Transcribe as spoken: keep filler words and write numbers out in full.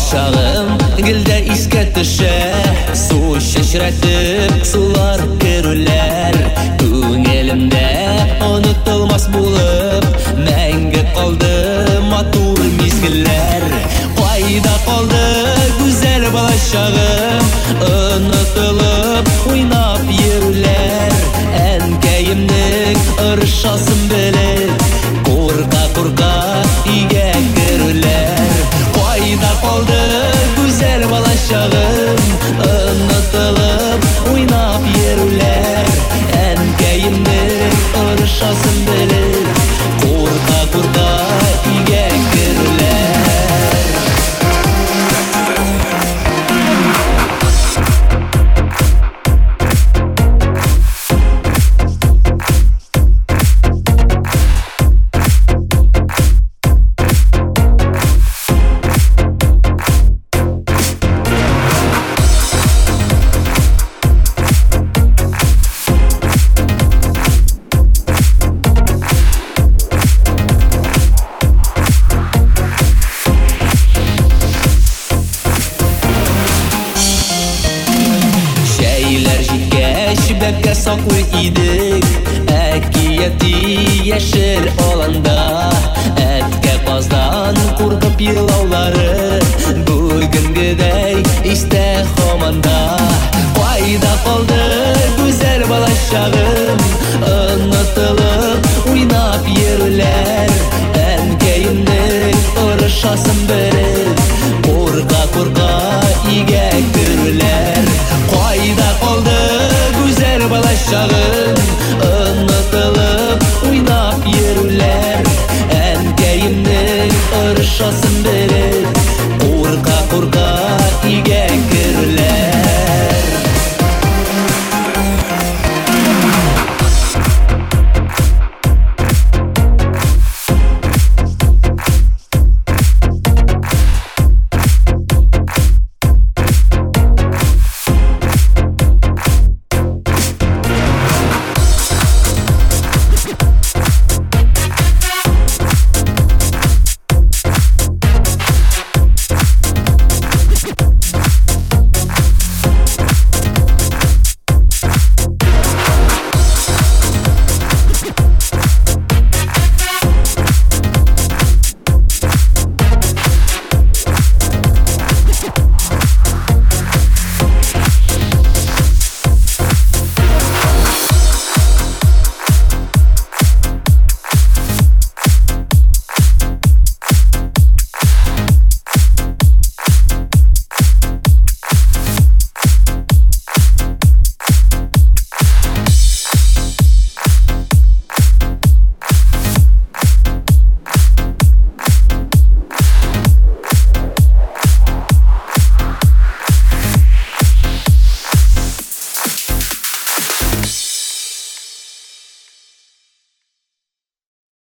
Балачагым гелдә искә төшә, су чәчрәтеп сулар керүләр. Күңелемдә онытылмас булып мәңге калды матур мизгелләр. Кайда калды гүзәл балачагым, онытылып уйнап йөрүләр. Әнкәемнең ыршасын белеп, курка-курка өйгә керүләр. Кайда калды гүзәл балачагым, онытылып уйнап йөрүләр. Әнкәемнең ыршасын белеп, курка-курка өйгә керүләр. Бәккә саклый